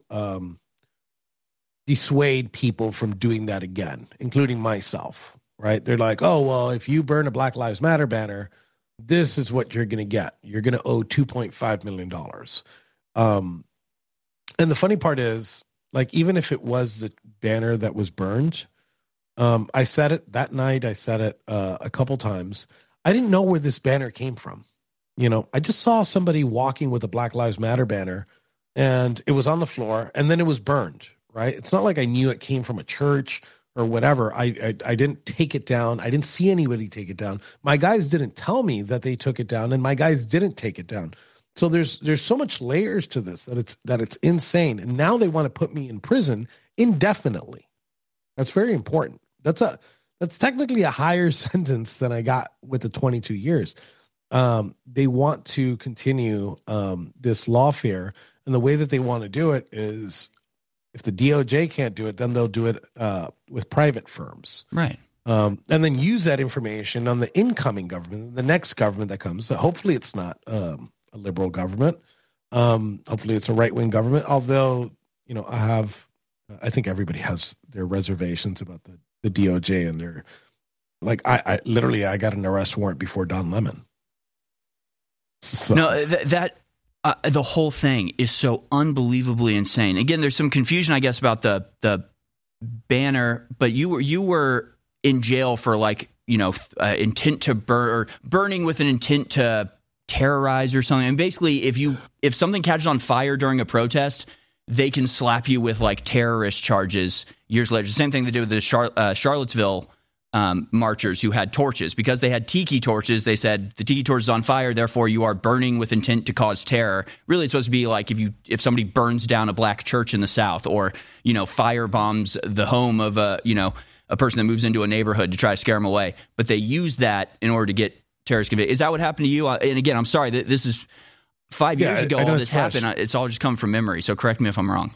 dissuade people from doing that again, including myself, right? They're like, oh, well, if you burn a Black Lives Matter banner, this is what you're going to get. You're going to owe $2.5 million. And the funny part is, like, even if it was the banner that was burned, I said it that night. I said it a couple times. I didn't know where this banner came from. I just saw somebody walking with a Black Lives Matter banner and it was on the floor and then it was burned. Right. It's not like I knew it came from a church or whatever. I didn't take it down. I didn't see anybody take it down. My guys didn't tell me that they took it down and my guys didn't take it down. So there's so much layers to this that it's insane. And now they want to put me in prison indefinitely. That's very important. That's technically a higher sentence than I got with the 22 years. They want to continue this lawfare. And the way that they want to do it is, if the DOJ can't do it, then they'll do it with private firms. Right. And then use that information on the incoming government, the next government that comes. So hopefully it's not a liberal government. Hopefully it's a right-wing government. Although, I think everybody has their reservations about the DOJ and their, like, I literally got an arrest warrant before Don Lemon. So. No, the whole thing is so unbelievably insane. Again, there's some confusion, I guess, about the banner, but you were in jail for intent to burn or burning with an intent to terrorized or something. And basically, if something catches on fire during a protest, they can slap you with like terrorist charges years later. The same thing they did with the Charlottesville marchers who had torches. Because they had tiki torches, they said the tiki torch is on fire, therefore you are burning with intent to cause terror. Really, it's supposed to be like if somebody burns down a black church in the South, or fire bombs the home of a person that moves into a neighborhood to try to scare them away. But they used that in order to get terrorists convicted. Is that what happened to you? And again, I'm sorry that this is 5 years ago. All this happened. It's all just come from memory. So correct me if I'm wrong.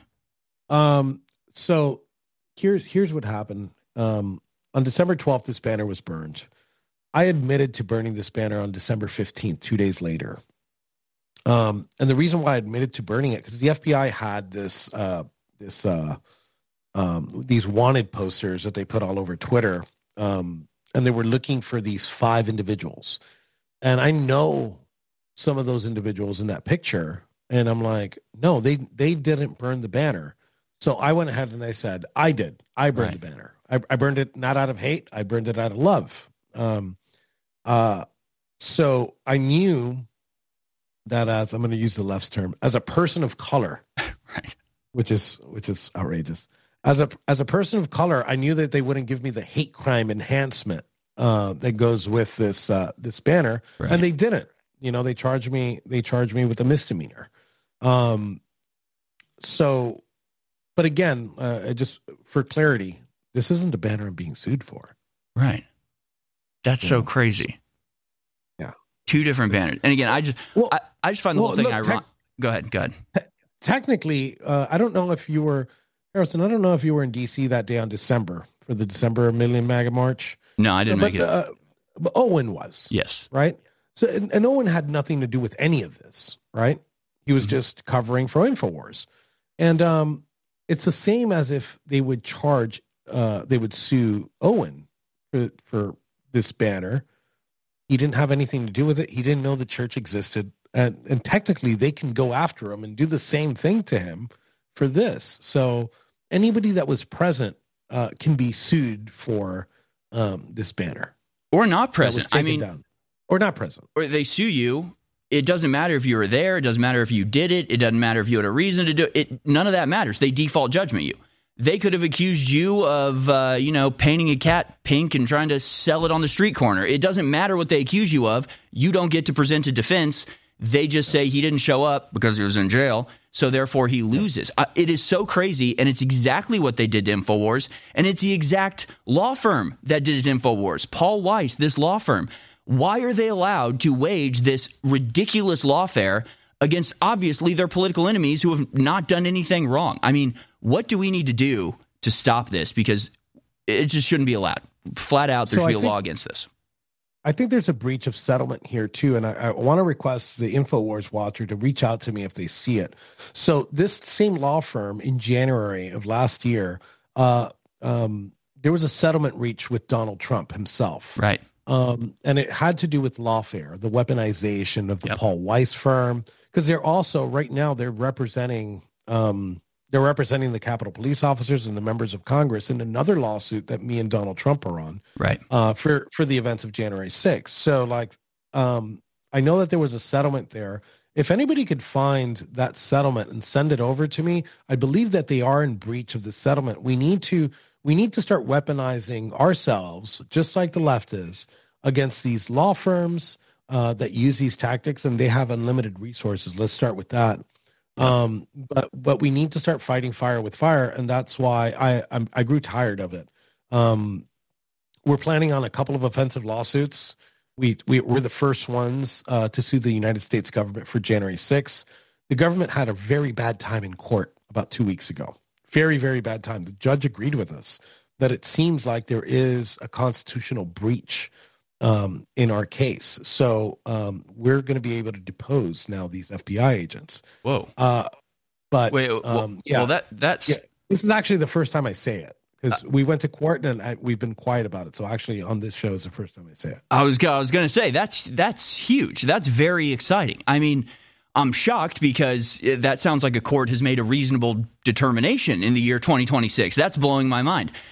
So here's what happened. On December 12th, this banner was burned. I admitted to burning this banner on December 15th, 2 days later. And the reason why I admitted to burning it, because the FBI had these wanted posters that they put all over Twitter. And they were looking for these 5 individuals. And I know some of those individuals in that picture. And I'm like, no, they didn't burn the banner. So I went ahead and I said, I did. I burned the banner. I burned it not out of hate. I burned it out of love. So I knew that as, I'm going to use the left's term, as a person of color, right, which is outrageous. As a person of color, I knew that they wouldn't give me the hate crime enhancement that goes with this banner, right. And they didn't. They charged me with a misdemeanor. So, but again, just for clarity, this isn't the banner I'm being sued for. Right. That's so crazy. Yeah. 2 different banners. And again, I just find the whole thing ironic. Go ahead. Technically, I don't know if you were, Harrison, I don't know if you were in D.C. that day on December for the December Million MAGA March. No, I didn't make it. But Owen was. Yes. Right? So, and Owen had nothing to do with any of this, right? He was just covering for InfoWars. And it's the same as if they would they would sue Owen for this banner. He didn't have anything to do with it. He didn't know the church existed. And technically, they can go after him and do the same thing to him for this. So anybody that was present can be sued for this banner. Or not present. Or not present. Or they sue you. It doesn't matter if you were there. It doesn't matter if you did it. It doesn't matter if you had a reason to do it. None of that matters. They default judgment you. They could have accused you of, painting a cat pink and trying to sell it on the street corner. It doesn't matter what they accuse you of. You don't get to present a defense. They just say he didn't show up because he was in jail, so therefore he loses. It is so crazy, and it's exactly what they did to InfoWars, and it's the exact law firm that did it to InfoWars. Paul Weiss, this law firm. Why are they allowed to wage this ridiculous lawfare against, obviously, their political enemies who have not done anything wrong? I mean, what do we need to do to stop this? Because it just shouldn't be allowed. Flat out, there should be a law against this. I think there's a breach of settlement here, too. And I want to request the InfoWars Watcher to reach out to me if they see it. So this same law firm in January of last year, there was a settlement reached with Donald Trump himself. Right. And it had to do with lawfare, the weaponization of the Paul Weiss firm, because they're also right now they're representing the Capitol Police officers and the members of Congress in another lawsuit that me and Donald Trump are on, right? For the events of January 6th. So I know that there was a settlement there. If anybody could find that settlement and send it over to me, I believe that they are in breach of the settlement. We need to start weaponizing ourselves, just like the left is, against these law firms that use these tactics, and they have unlimited resources. Let's start with that. But we need to start fighting fire with fire, and that's why I grew tired of it. We're planning on a couple of offensive lawsuits. We're the first ones to sue the United States government for January 6th. The government had a very bad time in court about 2 weeks ago. Very, very bad time. The judge agreed with us that it seems like there is a constitutional breach in our case. So we're going to be able to depose now these FBI agents. Whoa. But wait, yeah. Well, that's this is actually the first time I say it, because we went to court and we've been quiet about it. So actually on this show is the first time I say it. I was going to say that's huge. That's very exciting. I mean, I'm shocked because that sounds like a court has made a reasonable determination in the year 2026. That's blowing my mind.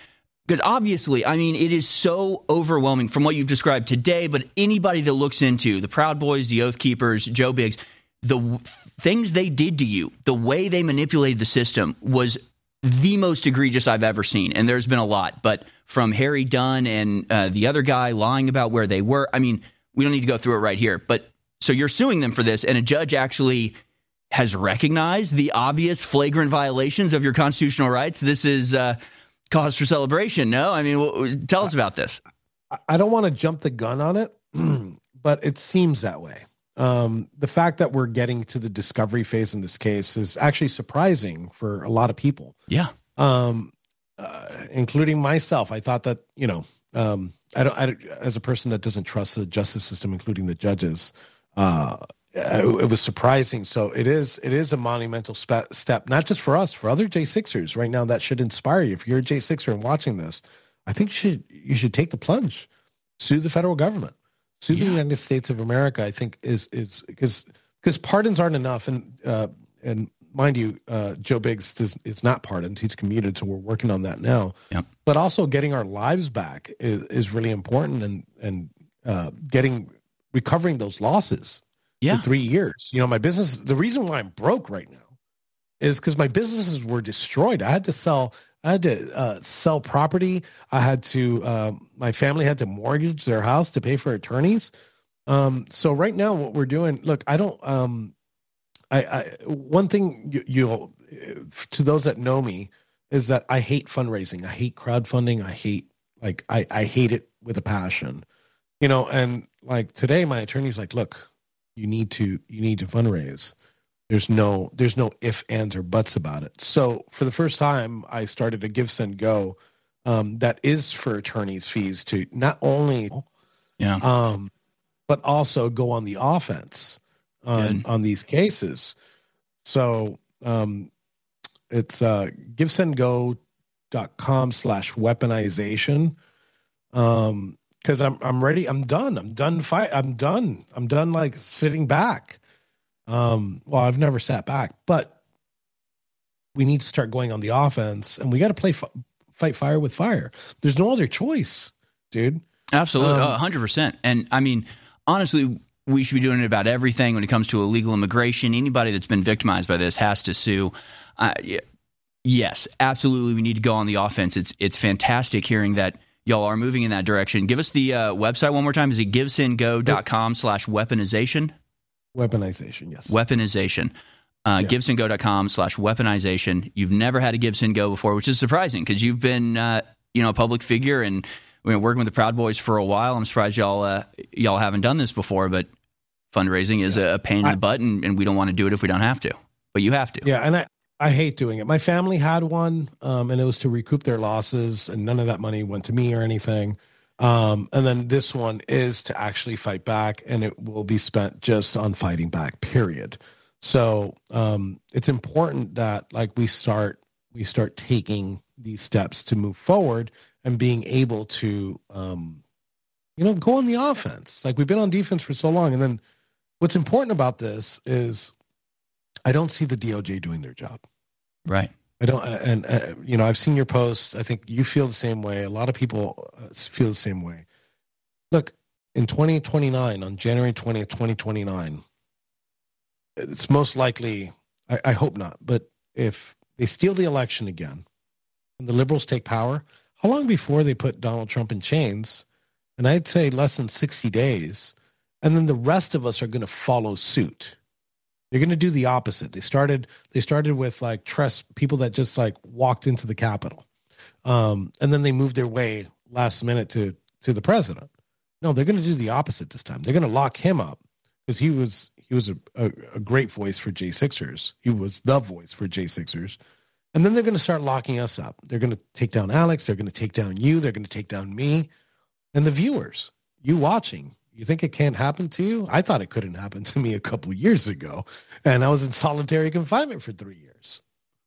Because obviously, I mean, it is so overwhelming from what you've described today, but anybody that looks into the Proud Boys, the Oath Keepers, Joe Biggs, the things they did to you, the way they manipulated the system was the most egregious I've ever seen. And there's been a lot, but from Harry Dunn and the other guy lying about where they were. I mean, we don't need to go through it right here, but so you're suing them for this, and a judge actually has recognized the obvious flagrant violations of your constitutional rights. This is cause for celebration. No, I mean, tell us about this. I don't want to jump the gun on it, but it seems that way. The fact that we're getting to the discovery phase in this case is actually surprising for a lot of people. Yeah. Including myself. I thought that, I as a person that doesn't trust the justice system, including the judges, it was surprising. So it is a monumental step, not just for us, for other J6ers right now. That should inspire you. If you're a J6er and watching this, I think you should take the plunge, sue the federal government, sue the United States of America. I think is because pardons aren't enough, and mind you, Joe Biggs is not pardoned; he's commuted, so we're working on that now. Yep. But also getting our lives back is really important, and recovering those losses. For 3 years. My business, the reason why I'm broke right now is because my businesses were destroyed. I had to sell property. My family had to mortgage their house to pay for attorneys. So right now what we're doing, look, I don't, one thing you'll, to those that know me, is that I hate fundraising. I hate crowdfunding. I hate it with a passion, and like today my attorney's like, look, you need to fundraise. There's no ifs, ands, or buts about it. So for the first time, I started a Give, Send, Go that is for attorneys' fees to not only, but also go on the offense on these cases. So it's givesendgo.com/weaponization. Because I'm ready. I'm done. I'm done like sitting back. Well, I've never sat back, but we need to start going on the offense, and we got to fight fire with fire. There's no other choice, dude. Absolutely, 100%. And I mean, honestly, we should be doing it about everything when it comes to illegal immigration. Anybody that's been victimized by this has to sue. Yes, absolutely. We need to go on the offense. It's fantastic hearing that y'all are moving in that direction. Give us the website one more time. Is it givesendgo.com/weaponization? Weaponization, yes. Weaponization. Givesendgo.com/weaponization. You've never had a Give, Send, Go before, which is surprising because you've been a public figure and working with the Proud Boys for a while. I'm surprised y'all haven't done this before, but fundraising is a pain in the butt, and we don't want to do it if we don't have to. But you have to. Yeah, and I hate doing it. My family had one, and it was to recoup their losses, and none of that money went to me or anything. And then this one is to actually fight back, and it will be spent just on fighting back, period. So it's important that we start taking these steps to move forward and being able to, go on the offense. Like we've been on defense for so long. And then what's important about this is I don't see the DOJ doing their job. Right. I don't, and I've seen your posts. I think you feel the same way. A lot of people feel the same way. Look, in 2029, on January 20th, 2029, it's most likely, I hope not, but if they steal the election again and the liberals take power, how long before they put Donald Trump in chains? And I'd say less than 60 days. And then the rest of us are going to follow suit. They're going to do the opposite. They started with people that just walked into the Capitol. And then they moved their way last minute to the president. No, they're going to do the opposite this time. They're going to lock him up because he was a great voice for J6ers. He was the voice for J6ers. And then they're going to start locking us up. They're going to take down Alex. They're going to take down you. They're going to take down me and the viewers, you watching. You think it can't happen to you? I thought it couldn't happen to me a couple years ago, and I was in solitary confinement for 3 years.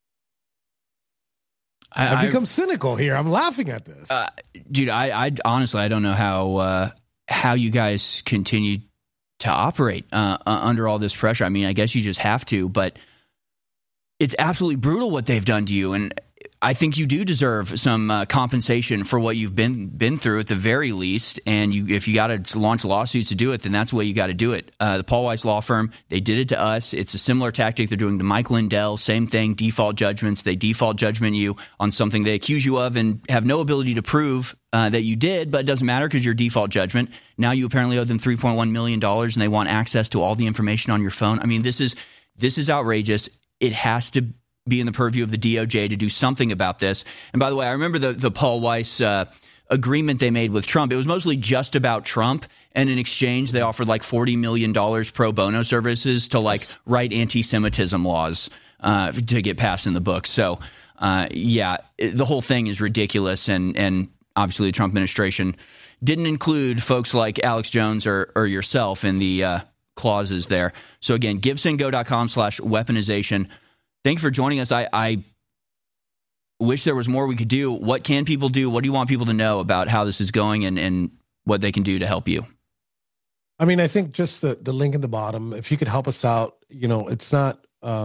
I've become cynical here. I'm laughing at this. Dude, I honestly, I don't know how you guys continue to operate under all this pressure. I mean, I guess you just have to, but it's absolutely brutal what they've done to you. And I think you do deserve some compensation for what you've been through at the very least. And if you got to launch lawsuits to do it, then that's the way you got to do it. The Paul Weiss law firm, they did it to us. It's a similar tactic they're doing to Mike Lindell. Same thing, default judgments. They default judgment you on something they accuse you of and have no ability to prove that you did, but it doesn't matter because your default judgment. Now you apparently owe them $3.1 million and they want access to all the information on your phone. I mean, this is outrageous. It has to be in the purview of the DOJ to do something about this. And by the way, I remember the Paul Weiss agreement they made with Trump. It was mostly just about Trump, and in exchange, they offered like $40 million pro bono services to like write anti-Semitism laws to get passed in the book. So, the whole thing is ridiculous, and obviously the Trump administration didn't include folks like Alex Jones or yourself in the clauses there. So again, GibsonGo.com/weaponization. Thank you for joining us. I wish there was more we could do. What can people do? What do you want people to know about how this is going and what they can do to help you? I mean, I think just the link in the bottom, if you could help us out, it's not,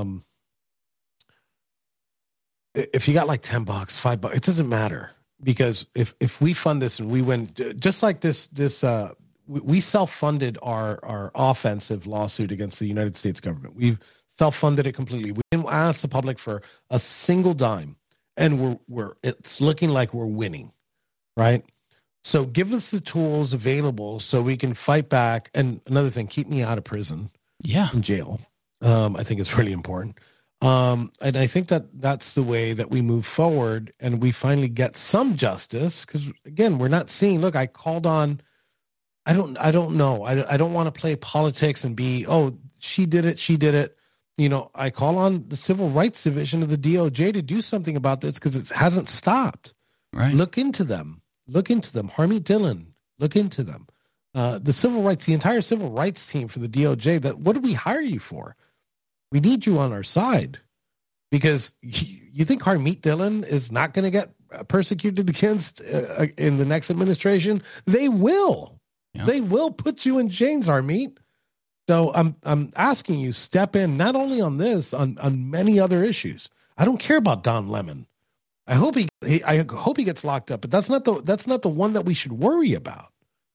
if you got like $10, $5, it doesn't matter. Because if we fund this and we win, just like this, we self-funded our offensive lawsuit against the United States government. We've self-funded it completely. We didn't ask the public for a single dime, and it's looking like we're winning, right? So give us the tools available so we can fight back. And another thing, keep me out of prison, in jail. I think it's really important. And I think that's the way that we move forward and we finally get some justice. Because again, we're not seeing. Look, I called on. I don't know. I don't want to play politics and be. Oh, she did it. She did it. I call on the Civil Rights Division of the DOJ to do something about this because it hasn't stopped. Right. Look into them. Harmeet Dillon. Look into them. The entire civil rights team for the DOJ. What did we hire you for? We need you on our side because you think Harmeet Dillon is not going to get persecuted against in the next administration? They will. Yeah. They will put you in chains, Harmeet. So I'm asking you, step in not only on this, on many other issues. I don't care about Don Lemon. I hope he gets locked up, but that's not the one that we should worry about.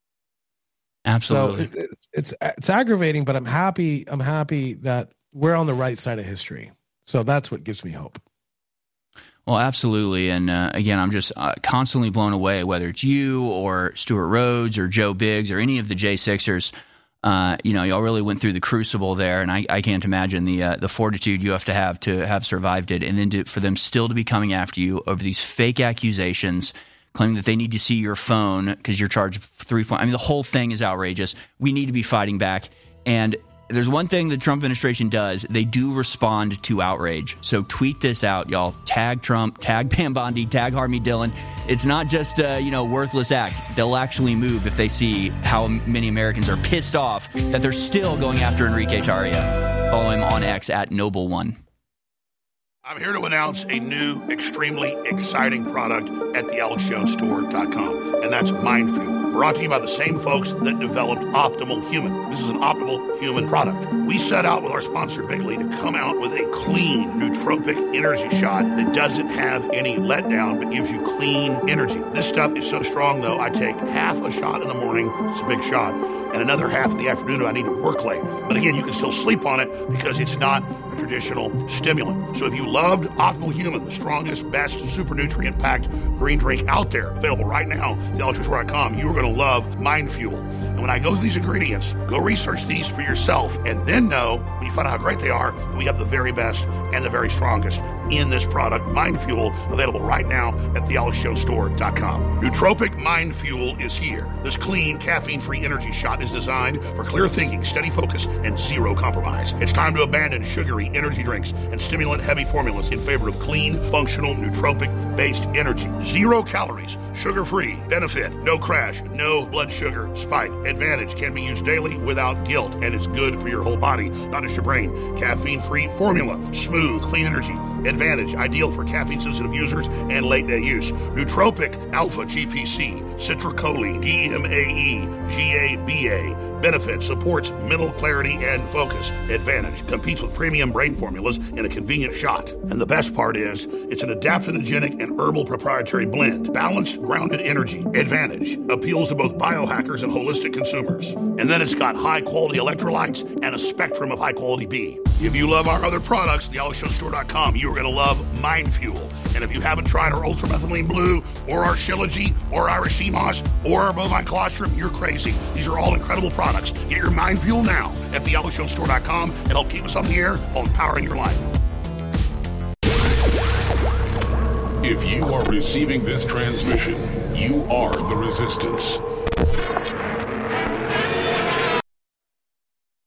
Absolutely. So it's aggravating, but I'm happy that we're on the right side of history. So that's what gives me hope. Well, absolutely. And again, I'm just constantly blown away, whether it's you or Stuart Rhodes or Joe Biggs or any of the J6ers. Y'all really went through the crucible there, and I can't imagine the fortitude you have to have survived it, and then for them still to be coming after you over these fake accusations, claiming that they need to see your phone because you're charged the whole thing is outrageous. We need to be fighting back. And there's one thing the Trump administration does. They do respond to outrage. So tweet this out, y'all. Tag Trump, tag Pam Bondi, tag Harmeet Dillon. It's not just a worthless act. They'll actually move if they see how many Americans are pissed off that they're still going after Enrique Tarria. Follow him on X at Noble1. I'm here to announce a new, extremely exciting product at thealexjonesstore.com, and that's Mind Fuel. Brought to you by the same folks that developed Optimal Human. This is an Optimal Human product. We set out with our sponsor, Bigley, to come out with a clean, nootropic energy shot that doesn't have any letdown but gives you clean energy. This stuff is so strong, though, I take half a shot in the morning. It's a big shot. And another half in the afternoon if I need to work late. But again, you can still sleep on it because it's not a traditional stimulant. So if you loved Optimal Human, the strongest, best, super nutrient-packed green drink out there, available right now at thealexjonesstore.com, you are going to love Mind Fuel. And when I go through these ingredients, go research these for yourself and then know, when you find out how great they are, that we have the very best and the very strongest in this product, Mind Fuel, available right now at thealexjonesstore.com. Nootropic Mind Fuel is here. This clean, caffeine-free energy shot is designed for clear thinking, steady focus, and zero compromise. It's time to abandon sugary energy drinks and stimulant-heavy formulas in favor of clean, functional, nootropic-based energy. 0 calories, sugar-free, benefit, no crash, no blood sugar spike. Advantage can be used daily without guilt and is good for your whole body, not just your brain. Caffeine-free formula, smooth, clean energy. Advantage, ideal for caffeine-sensitive users and late-day use. Nootropic Alpha GPC, Citracoli, DMAE, GABA, EPA. Benefits, supports mental clarity and focus. Advantage, competes with premium brain formulas in a convenient shot. And the best part is, it's an adaptogenic and herbal proprietary blend. Balanced, grounded energy. Advantage, appeals to both biohackers and holistic consumers. And then it's got high-quality electrolytes and a spectrum of high-quality B. If you love our other products, thealexjonesstore.com, you're going to love Mind Fuel. And if you haven't tried our Ultramethylene Blue or our Shilajit or Irish Sea Moss or our Bovine Colostrum, you're crazy. These are all incredible products. Get your Mind Fuel now at thealexjonesstore.com and help keep us on the air while empowering your life. If you are receiving this transmission, you are the resistance.